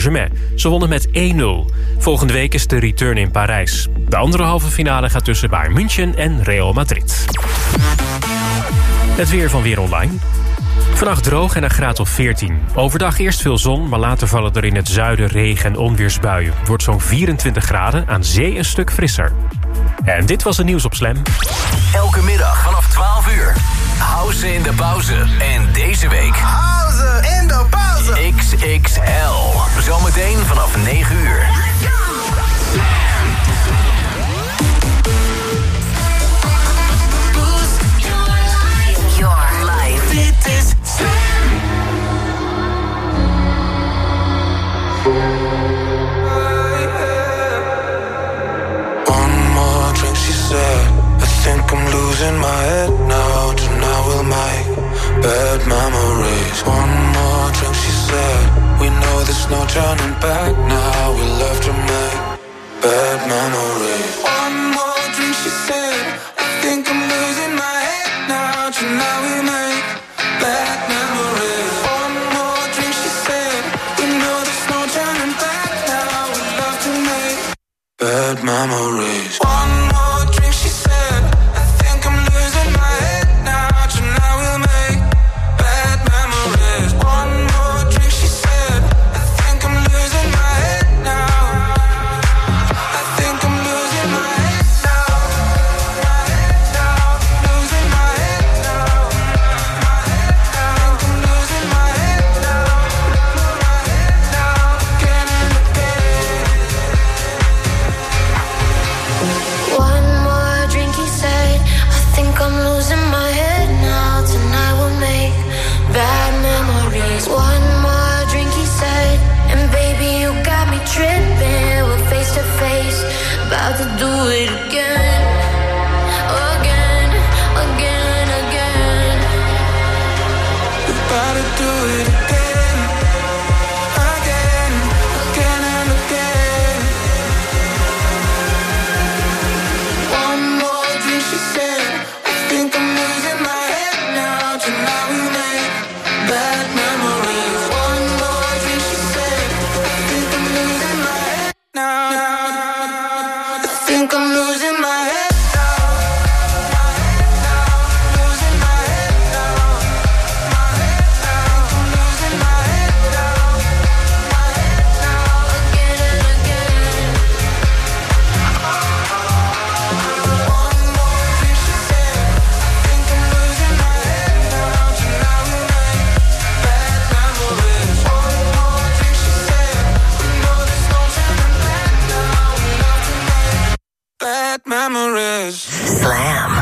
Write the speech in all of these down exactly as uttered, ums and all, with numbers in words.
Saint-Germain. Ze wonnen met één nul. Volgende week is de return in Parijs. De andere halve finale gaat tussen Bayern München en Real Madrid. Het weer van Weer Online. Vannacht droog en een graad of veertien. Overdag eerst veel zon, maar later vallen er in het zuiden regen- en onweersbuien. Het wordt zo'n vierentwintig graden, aan zee een stuk frisser. En dit was het nieuws op Slam. Elke middag vanaf twaalf uur. House in de pauze. En deze week... House in de pauze. X X L. Zometeen vanaf negen uur. Your life. Dit is One more drink, she said. I think I'm losing my head now. Tonight we'll make bad memories. One more drink, she said. We know there's no turning back now. We love to make bad memories. One more drink, she said. I think I'm losing my head now. Tonight we make bad memories. One more drink, she said. We know there's no turning back now. We love to make bad memories. One more drink, she said. I think I'm losing my head now. Tonight we'll make bad memories. One more drink, she said. I think I'm losing my head now. I think I'm losing my head now. My head now. Losing my head now. My head now. I think I'm losing my head now. My head now. Again and again. One more drink, he said. I think I'm losing my head now. Tonight we'll make bad memories. One more drink, he said. And baby, you got me tripping. We're face to face, about to do it again. Again, again, again. We're about to do it again. Again, again and again. One more drink, she said. I think I'm losing my head now. Tonight we make bad memories. One more drink, she said. I think I'm losing my head now. I think I'm losing my head now. My head now. Losing my head now. My head now. I'm losing my head now. My head now. Again and again. One more drink, she said. I think I'm losing my head now. Tonight we make bad memories. One more drink, she said. We know there's no turning back now. We love to make bad memories. Slam.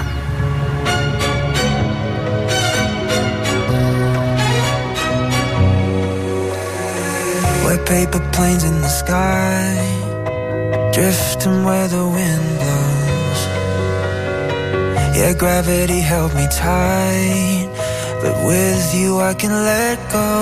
We're paper planes in the sky, drifting where the wind blows. Yeah, gravity held me tight, but with you I can let go.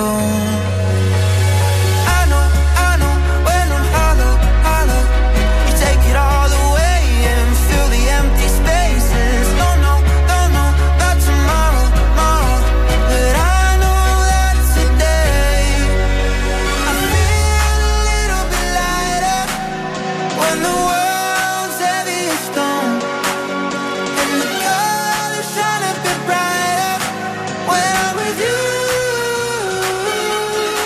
I know, I know, when I'm hollow, hollow, you take it all away and fill the empty spaces. Don't know, don't know about tomorrow, tomorrow, but I know that today I feel a little bit lighter when the world's heavy as stone, and the colors shine a bit brighter when I'm with you.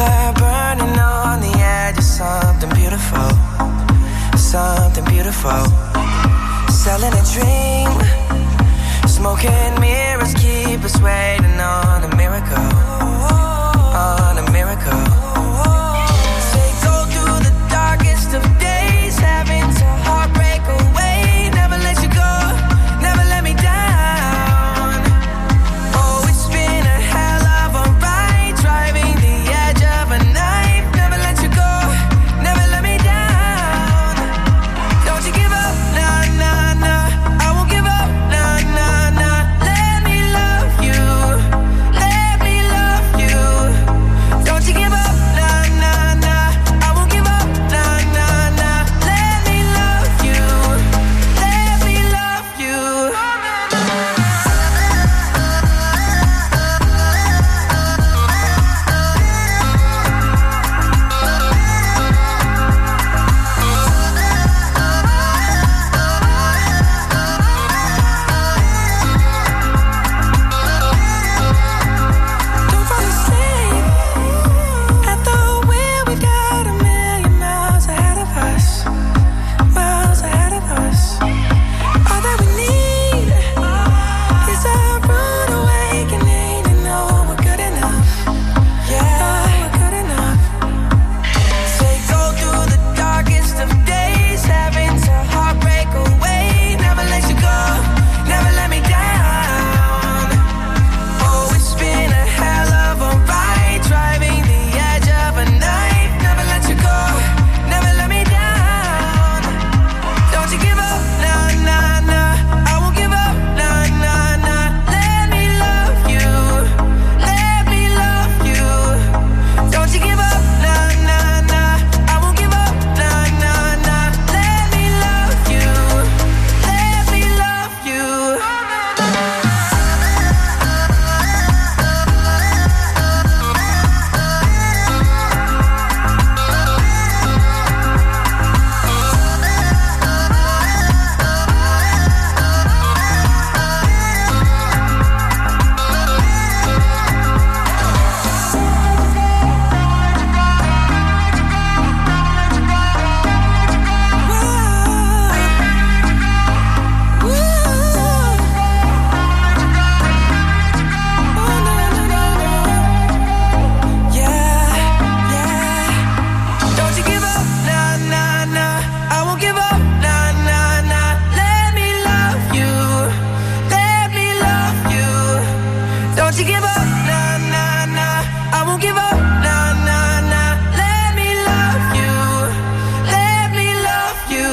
we're burning on the edge of something beautiful, something beautiful. Selling a dream, smoking mirrors keep us waiting on a miracle, on a miracle. Say go through the darkest of days, having to heartbreak away. Never let you go, never let me down. Oh, it's been a hell of a ride, driving the edge of a knife. Never let you go, never let me down. Don't you give up, nah, nah, nah. I won't give up, nah, nah, nah. Let me love you, let me love you. Don't you give up, nah, nah, nah. I won't give up, nah, nah, nah. Let me love you, let me love you. Don't fall asleep at the wheel. We got a million miles ahead of us, miles ahead of us. All that we need is a rude awakening to know we're good enough. Yeah, we're good enough. Say go through the darkest of days, having to heartbreak away. Never let you go, never let me down. Oh, it's been a hell of a ride, driving the edge of a knife. Never let you go, never let me down. Don't you give up, nah, nah, nah. I won't give up, nah, nah, nah. Let me love you, let me love you. Don't you give up, nah, nah, nah. I won't give up, nah, nah, nah. Let me love you, let me love you. Don't you give up, nah, nah, nah. I won't give up, nah, nah, nah. Let me love you, let me love you. Don't you give up, nah, nah, nah. I won't give up, nah, nah, nah. Let me love you, let me love you.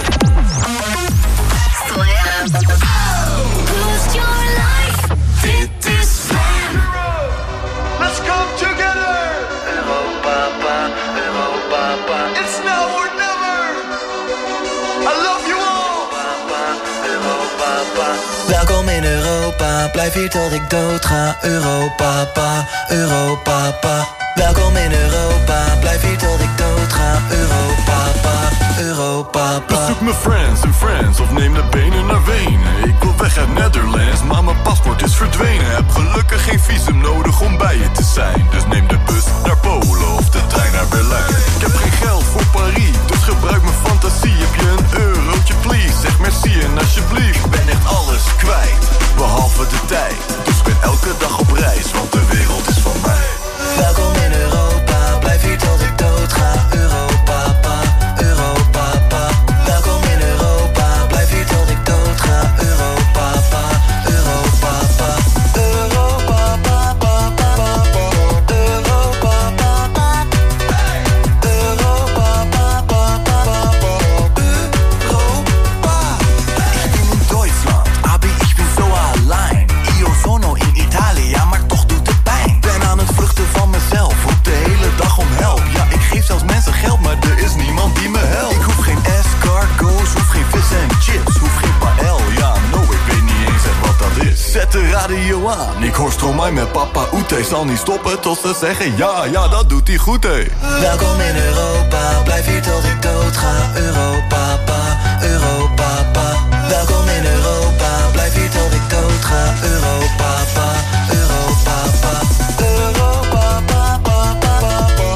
Boost your life. Dit is Slam. Let's come together. Europa, Europa, It's now or never. I love you all. Europa. Welkom in Europa, blijf hier tot ik doodga. Europa, pa, Europa, pa. Welkom in Europa, blijf hier tot ik doodga. Europa, pa, Europa, pa. Bezoek mijn friends en friends of neem de benen naar Wenen. Ik wil weg uit Netherlands, maar mijn paspoort is verdwenen. Heb gelukkig geen visum nodig om bij je te zijn. Dus neem de bus naar Polen of de trein naar Berlijn. Ik heb geen geld voor Paris, dus gebruik mijn fantasie. Heb je een eurotje please, zeg merci en alsjeblieft. Ik ben echt alles kwijt, behalve de tijd. Dus ik ben elke dag op reis, want de wereld is van mij. Welkom in Europa, blijf hier tot ik doodga. Europa, pa, Europa, pa. Welkom in Europa, blijf hier tot ik doodga. Europa, pa, Europa, pa. Europa, pa, pa, pa, pa, pa. Europa, pa, pa. Europa, pa, pa, pa, pa, pa. Europa. Ich bin in Deutschland, aber ich bin so allein. Io sono in Italia, maar toch doet het pijn. Ben aan het vluchten van mezelf, roep de hele dag om help. Ja, ik geef zelfs mensen geld, maar er is niemand die me helpt. Ik hoef geen escargots, hoef geen vis en chips, hoef geen paël. Ja, no, ik weet niet eens echt wat dat is. Zet de radio aan, ik hoor Stromae met Papa Oete. Zal niet stoppen tot ze zeggen ja, ja, dat doet hij goed, hé. Welkom in Europa, blijf hier tot ik doodga. Europa, pa, Europa, pa. Welkom in Europa, blijf hier tot ik doodga. Europa, pa, Europa, pa. Europa, pa, pa, pa, pa, pa.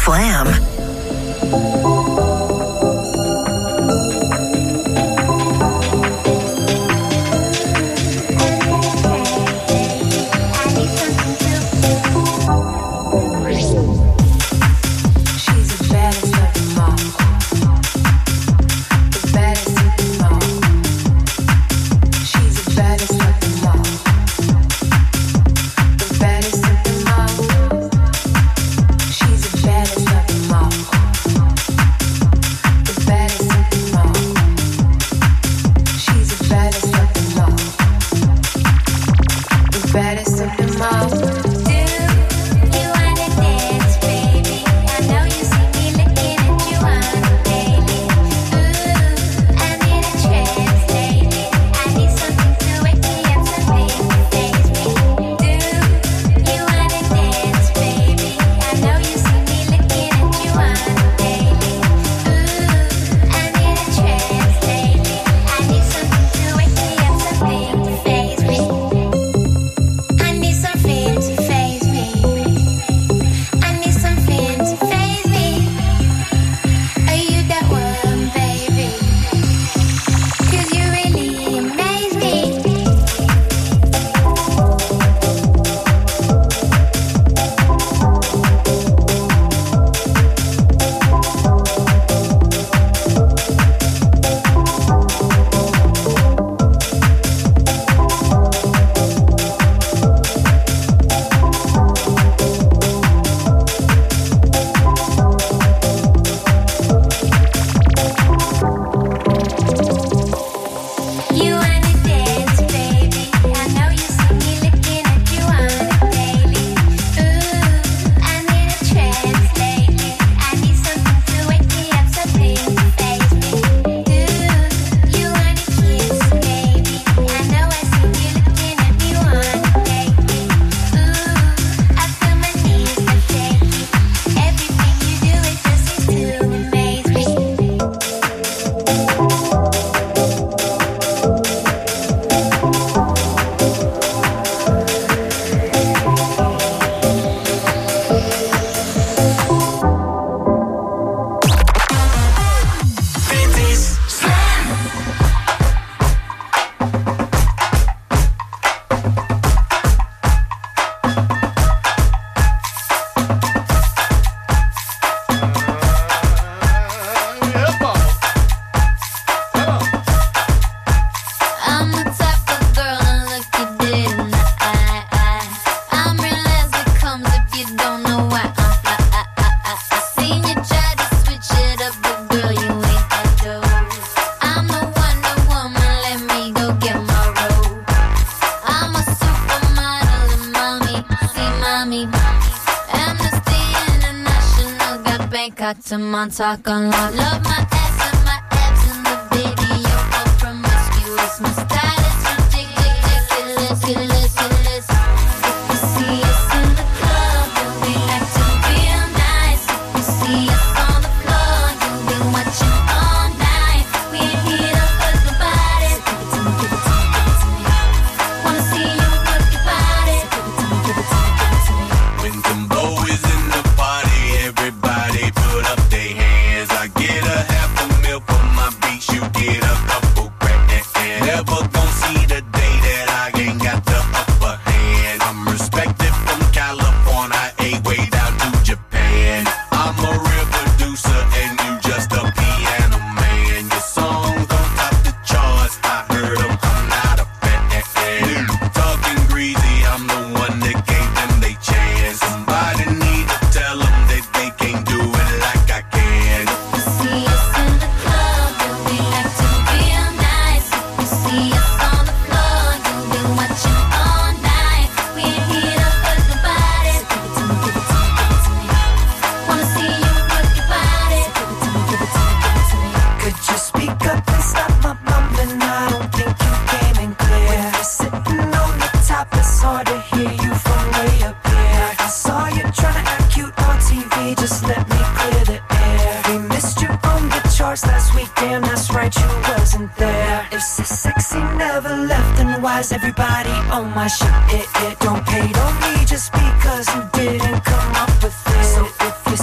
Slam. To Montauk on love. Love my ass and my abs in the video. All promiscuous. My style is ridiculous, ridiculous, ridiculous. If you see us in the club, you'll be acting real nice. If you see us on the floor, you'll be watching all night. We ain't here to fuck your body. So give it to me, give it to me, give it to me. Wanna see you work your body. So give it to me, give it to me, give it to me. When Timbo is in the party, everybody put up their hands. I get a half a mil for my beats, you get a couple grand. Never gon' see the day that I ain't got the upper hand. I'm respected from California, a way down to Japan. I'm a real producer and you just a piano man. Your songs don't top the charts, I heard them, I'm not a fan. Talking greasy, I'm the one that gave them they chance. Somebody need to tell them that they can't do it like I can. If you see us in the club, you'll be acting real nice. If you see us on the floor, you'll be watching all night. We ain't here to fuck your body. So give it to me, give it to me, give it to me. Wanna see you work your body. So give it to me, give it to me, give it to me. Could you speak up and stop my mumbling? I don't think you came in clear. When you're sitting on the top, it's hard to hear you from way up here. I saw you trying to act cute on T V, just let me clear the air. We missed you on the charts last week, damn that's right, you wasn't there. If so sexy never left, then why's everybody on my shit? It, it don't hate on me just because you didn't come up with it. So if you see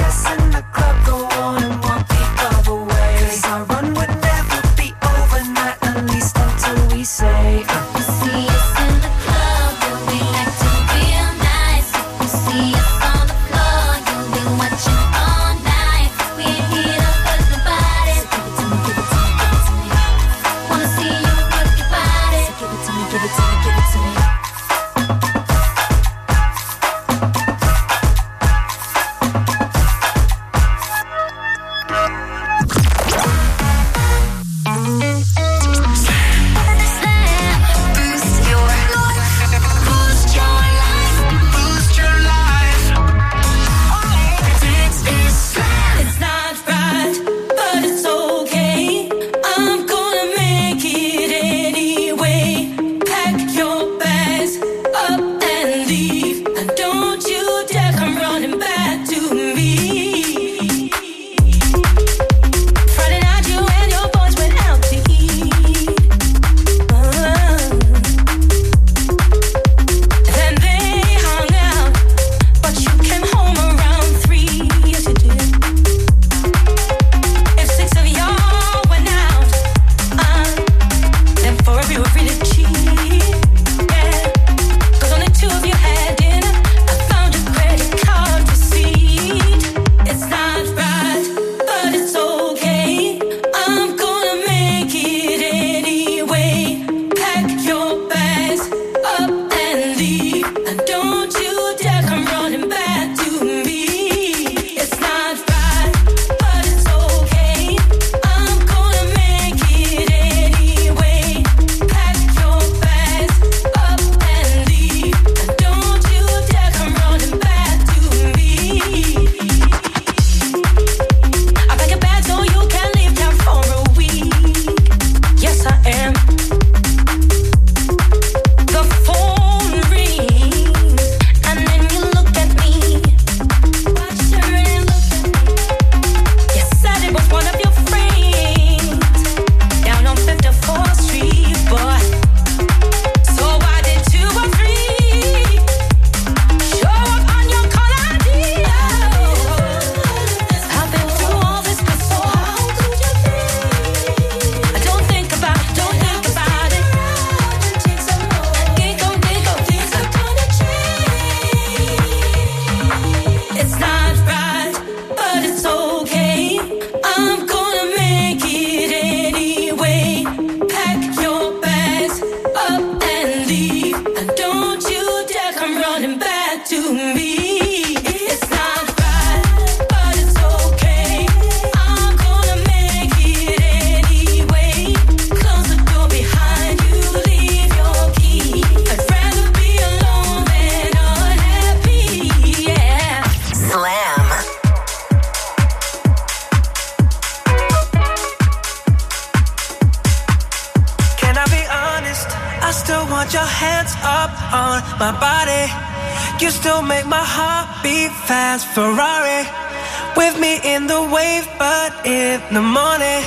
my body. You still make my heart beat fast. Ferrari with me in the wave, but in the morning.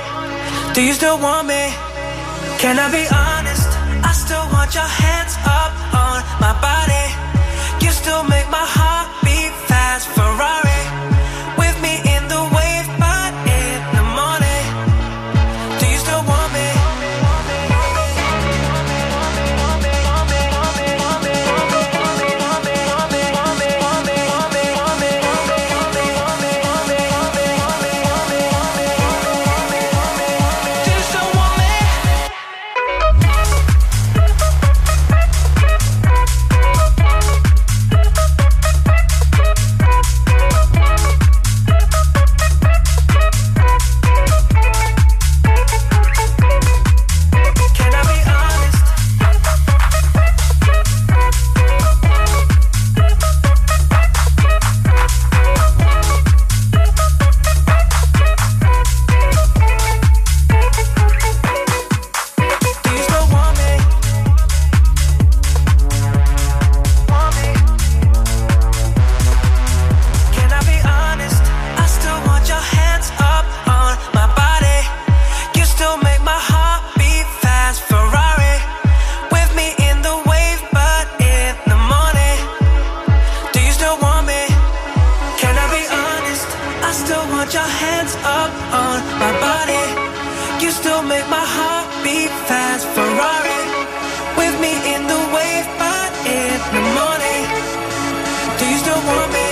Do you still want me? Can I be honest? I still want your hands up on my body. You still make my heart beat fast. Ferrari with me in the wave, but in the morning. Do you still want me? hands up on my body. You still make my heart beat fast. Ferrari, with me in the wave, but in the morning. Do you still want me?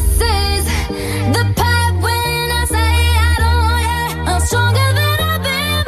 The part when I say I don't want it, I'm stronger than I've been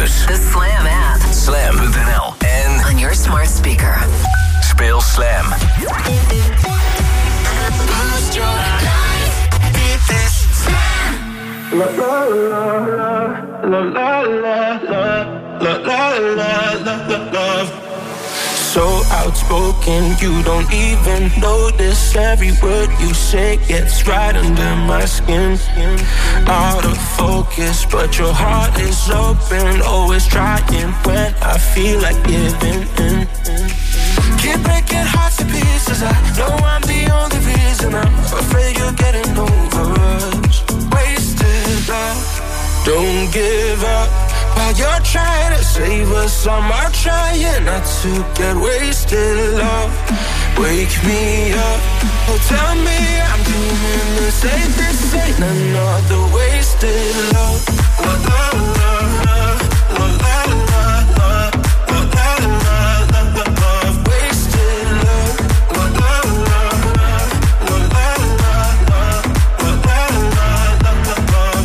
nieuws. The Slam app. Slam punt n l en on your smart speaker. Speel Slam. Boost your life. It is Slam. La la la la la la la la la la la. So outspoken, you don't even notice. Every word you say gets right under my skin. Out of focus, but your heart is open. Always trying when I feel like giving in. Keep breaking hearts to pieces. I know I'm the only reason. I'm afraid you're getting over us. Wasted love, don't give up. While you're trying to save us, I'm out trying not to get wasted. Love, wake me up. Oh, tell me I'm doing the same. This ain't another wasted love. La la la la la la la la la la la la. Wasted love. La la la la la la la la la la la.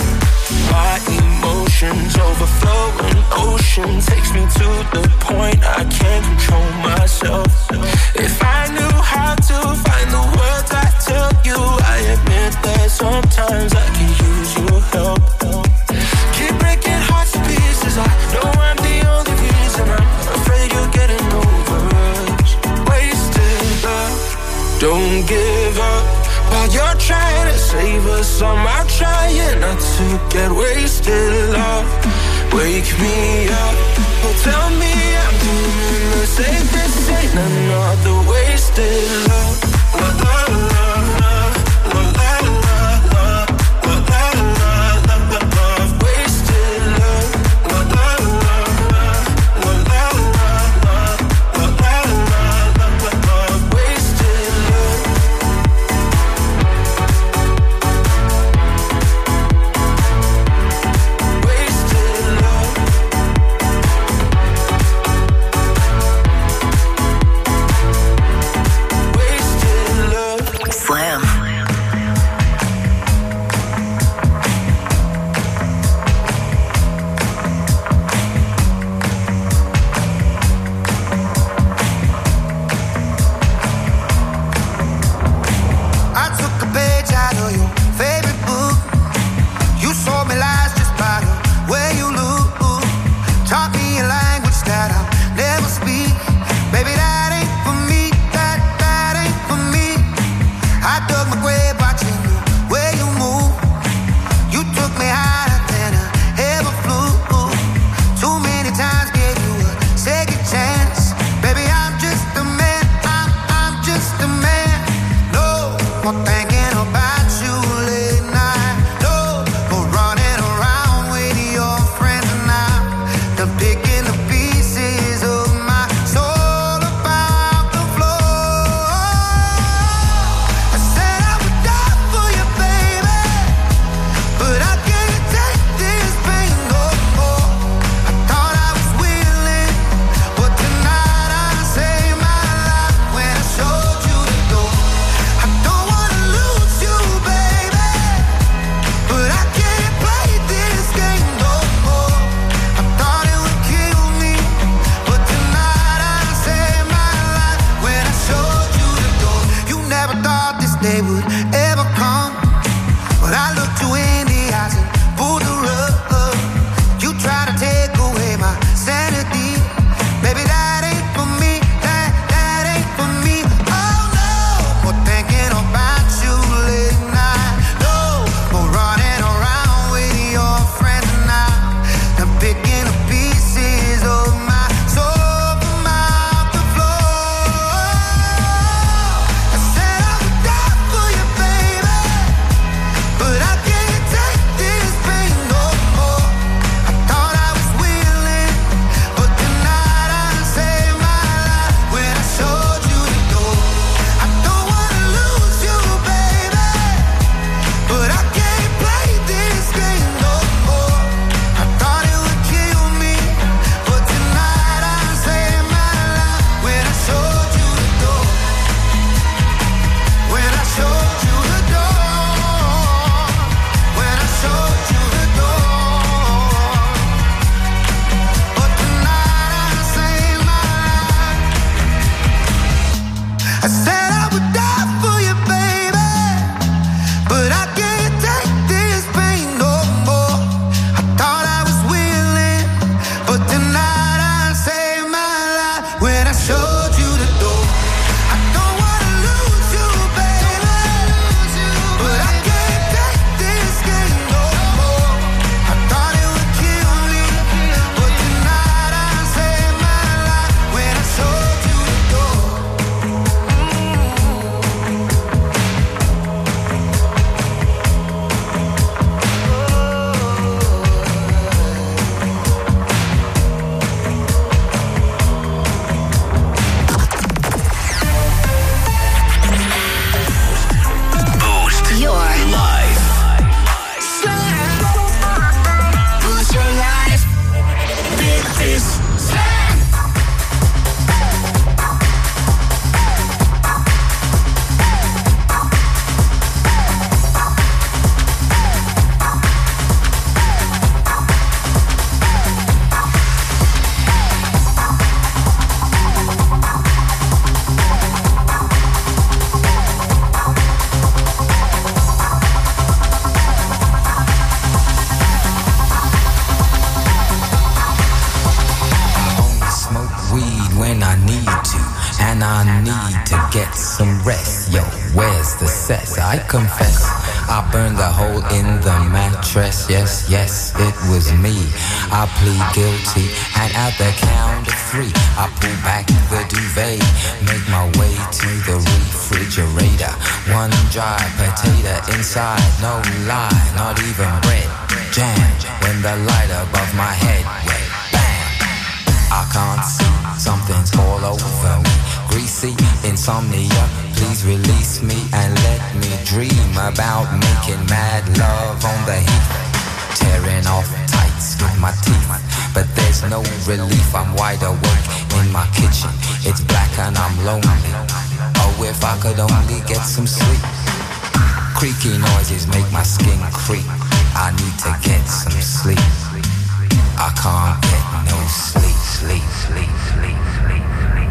My emotions overflowing ocean takes me to the point I can't control myself. If I knew how to find the words I tell you, I admit that sometimes I can use your help. Keep breaking hearts to pieces. I know I'm the only reason. I'm afraid you're getting over us. Wasted love, don't give up. While you're trying to save us, I'm out trying not to get wasted. Love, wake me up. Oh, tell me I'm doing the same. This ain't another wasted love. La la la la la la la la la la la la. Wasted love. La la la la la la la la la la la. Wasted love. Wasted get some rest. Yo, where's the cess? I confess, I burned a hole in the mattress. Yes, yes, it was me. I plead guilty, and at the count of three, I pull back the duvet, make my way to the refrigerator. One dry potato inside, no lie, not even bread. Jam, when the light above my head went bam. I can't see, something's all over me. Greasy insomnia, please release me and let me dream about making mad love on the heat. Tearing off tights with my teeth, but there's no relief. I'm wide awake in my kitchen, it's black and I'm lonely. Oh, if I could only get some sleep. Creaky noises make my skin creep. I need to get some sleep. I can't get no sleep, sleep, sleep, sleep, sleep, sleep,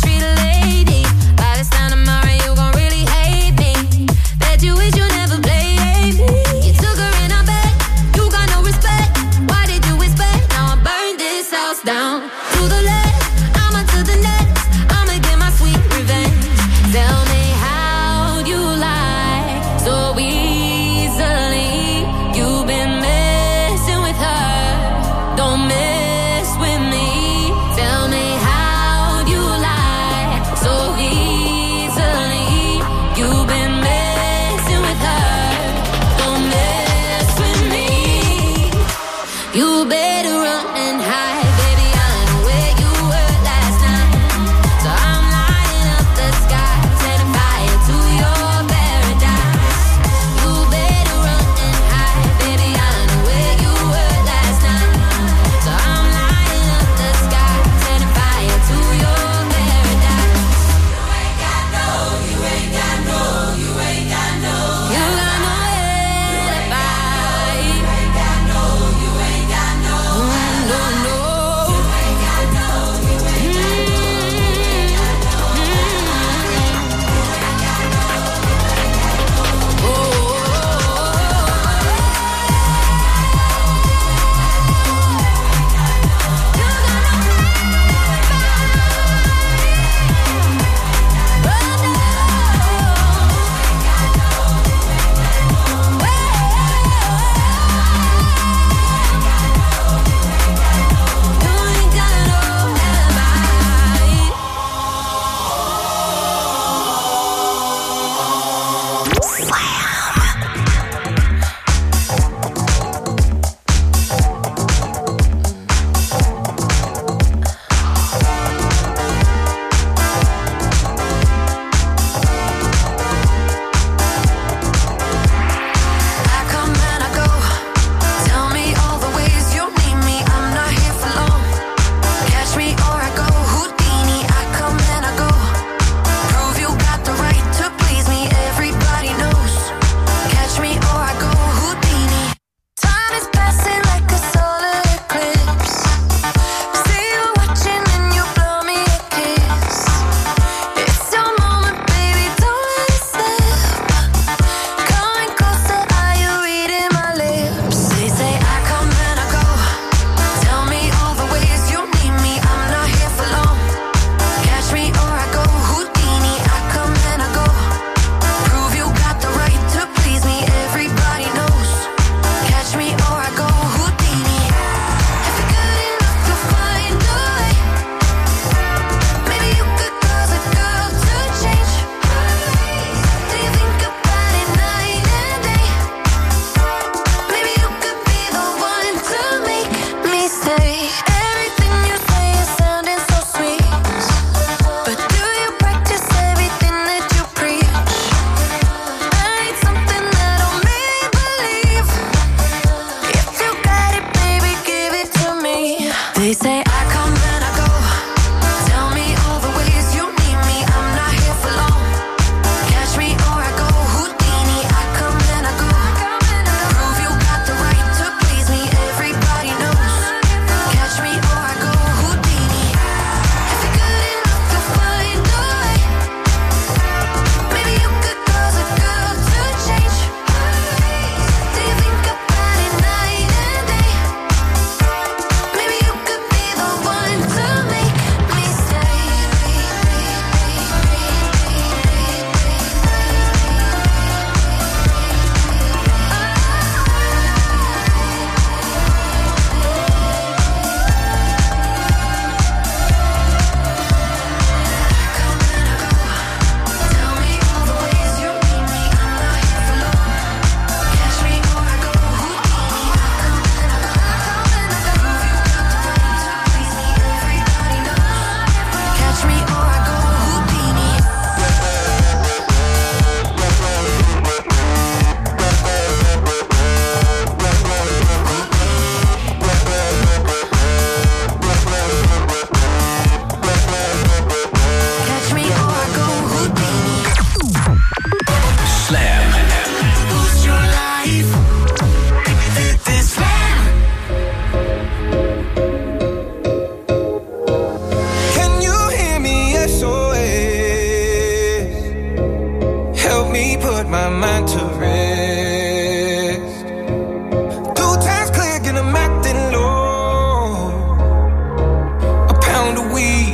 By this time tomorrow you gon' really hate me. Bet you wish you never played toss down. To the left, I'ma to the next. I'ma get my sweet revenge. Tell me how you lie so easily. You've been messing with her. Don't mess with me. Tell me how you lie so easily. You've been messing with her. Don't mess with me. You better run and hide, baby, I know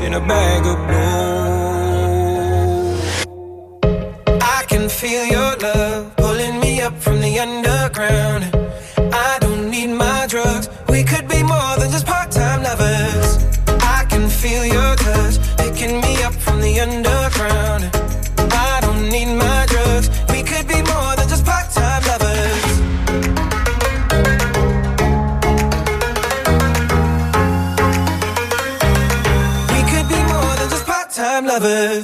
in a bag of blue. I can feel your love pulling me up from the underground. I don't need my drugs. We could be more than just part-time lovers. I can feel your touch picking me up from the underground. I don't need my drugs. We could be more than just part-time lovers. We could be more than just part-time lovers.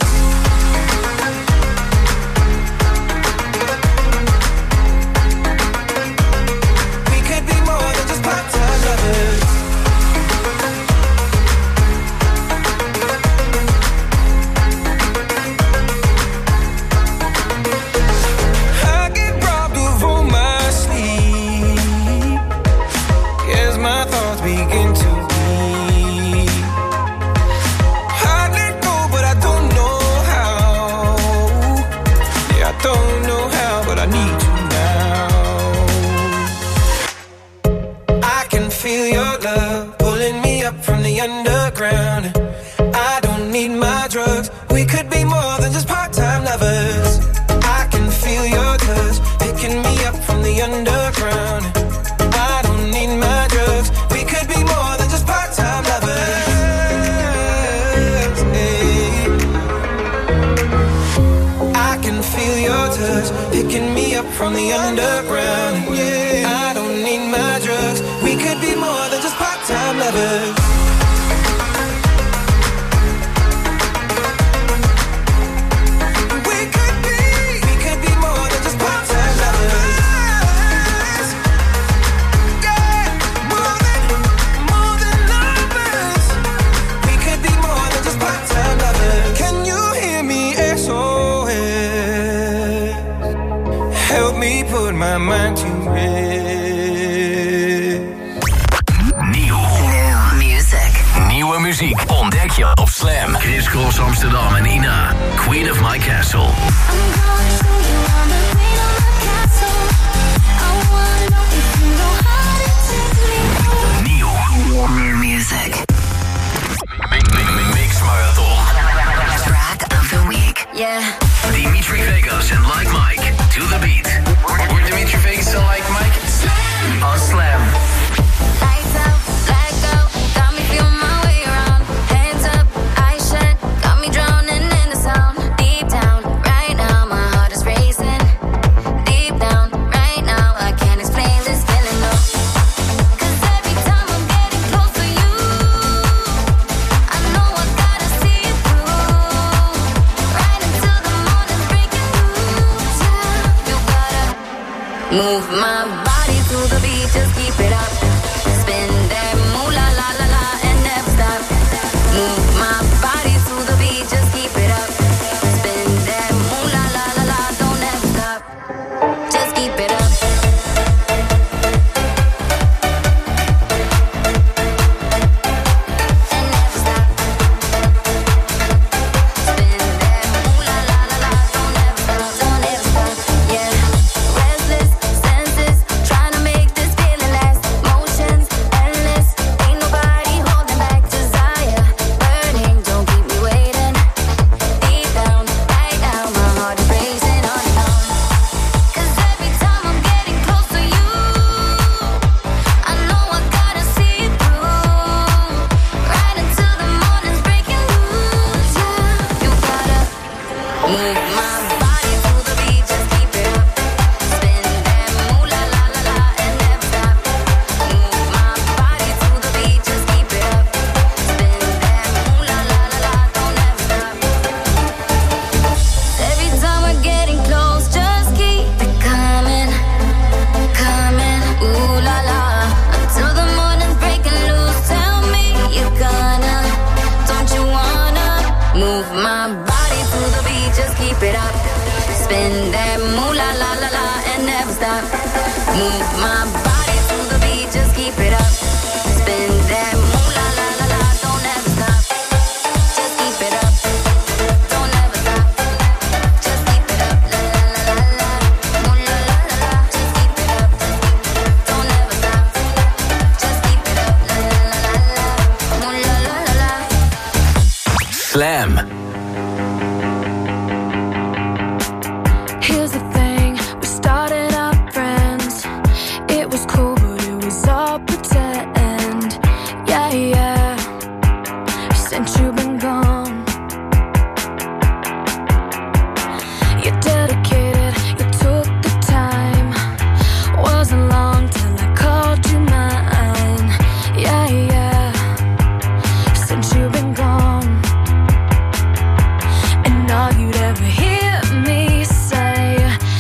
Underground. I don't need my drugs. We could be more than just part-time lovers. I can feel your touch picking me up from the underground. I don't need my drugs. We could be more than just part-time lovers. Hey. I can feel your touch picking me up from the underground. Yeah. I don't need my drugs. We could be more than just part-time lovers. My mind to rest. Nieuw. New music. Nieuwe muziek ontdek je op Slam. Chris Cross Amsterdam en Ina. Queen of My Castle. Nieuw. New music. Mix Marathon. Track of the week. Yeah. Dimitri Vegas en Like Mike. To the beat. We're Dimitri Vegas and Like Mike. On Slam. Lights out, black out, got me feeling my way around. Hands up, eyes shut, got me drowning in the sound. Deep down, right now, my heart is racing. Deep down, right now, I can't explain this feeling, no. Cause every time I'm getting close to you, I know I gotta see it through. Right until the morning's breaking loose, yeah. You gotta move my body to the beat, just keep it up. Spin that moolah la la la and never stop. Move my body to the beat, just keep it up. Spin that moolah la la la, don't ever stop. Just keep it up. And never stop. Spin that moolah la la la, don't ever stop, don't ever stop. Yeah. Restless senses, trying to make this feeling last. Motions endless, ain't nobody holding back. Desire burning, don't keep me waiting. Deep down, right now, my heart is racing on and on. Cause every time I'm getting close to you, I know I gotta see it through. Right until the morning's breaking loose, yeah. You gotta move my body to the beat, just keep it up. Spin that moolah la la la and never stop. Move my body to the beat, just keep it up. Spin that moolah la la la, don't ever stop. Every time we're getting close, just keep it coming, coming. Ooh la la, until the morning's breaking loose. Tell me you're gonna, don't you wanna move my body to the beat, just keep it up. Spin that moolah la la la and never stop. Move my body to the beat, just keep it up. Spin that moolah la la la, don't ever stop. Just keep it up. Don't ever stop. Just keep it up. La la la la la. Moolah la la la. Just keep it up. Don't ever stop. Just keep it up. La la la la la. Moolah la la la. Slam. Here's the thing, we started out friends. It was cool, but it was all pretend. Yeah, yeah, since you've been gone. You're dedicated, you took the time. Wasn't long till I called you mine. Yeah, yeah, since you've been gone. And all you'd ever hear me say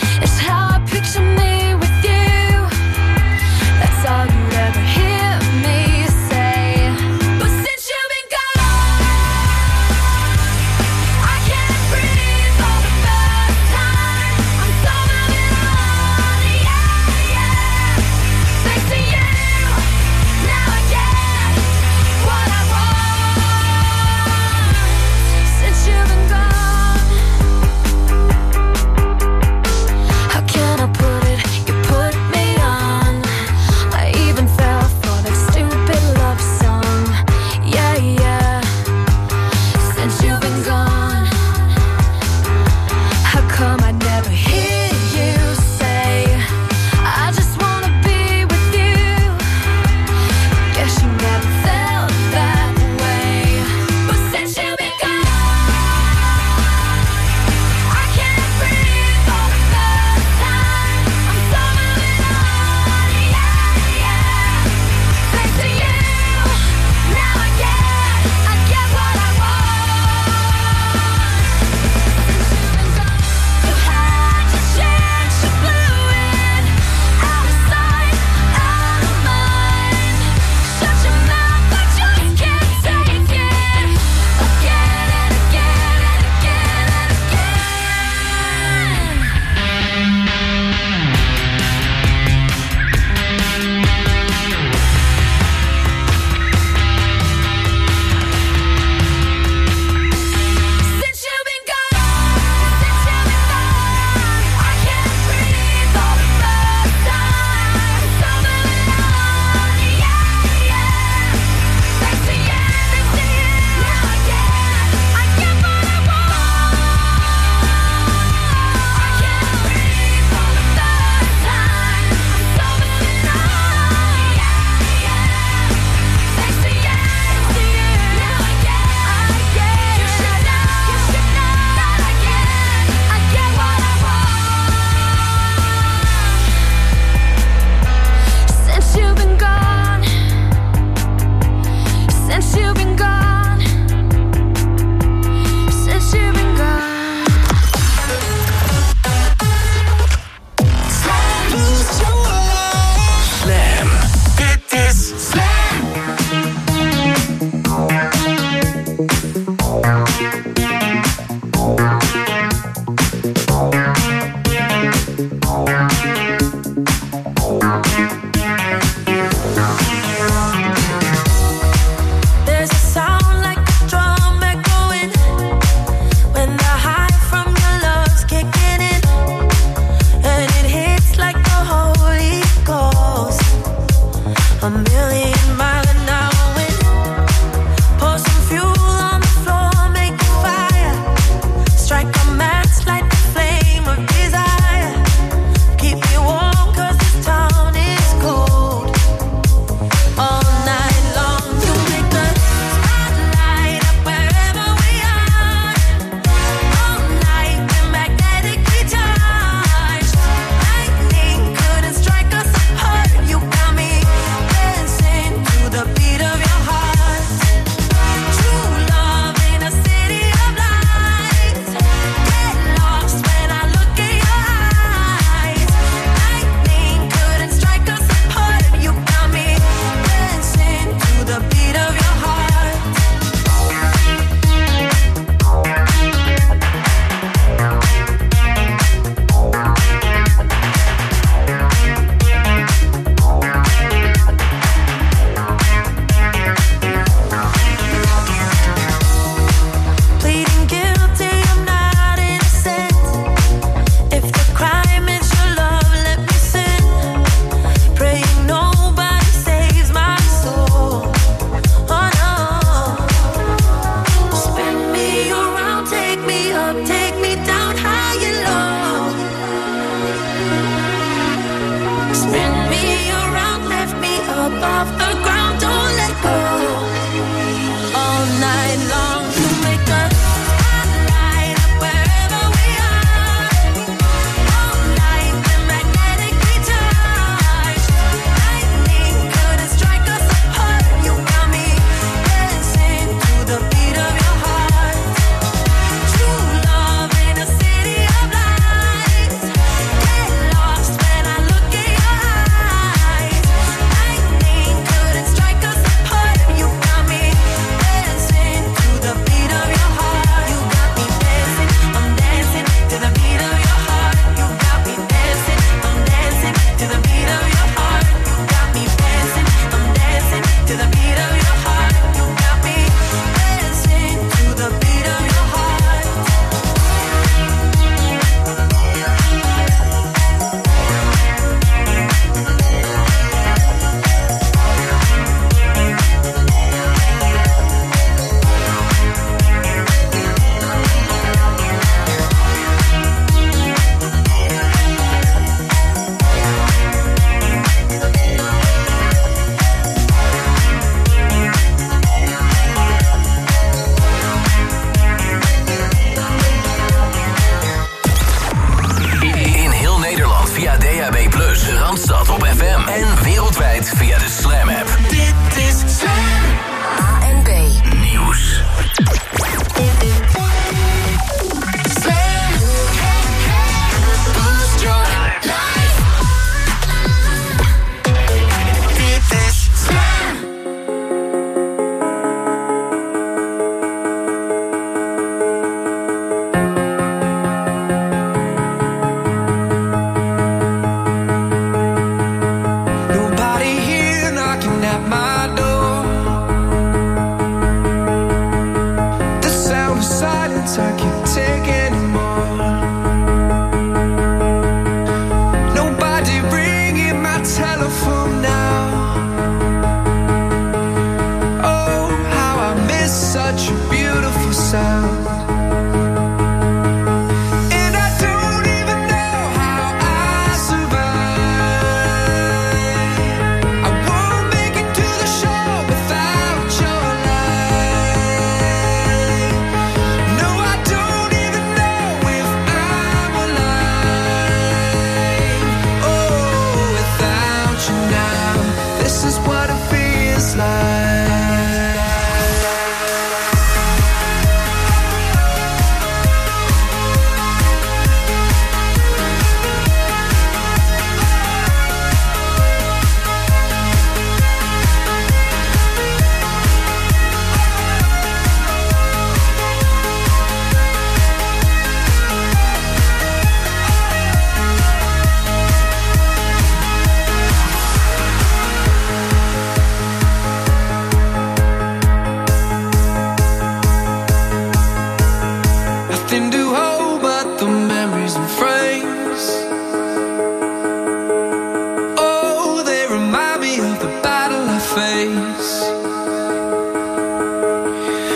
such a beautiful sound.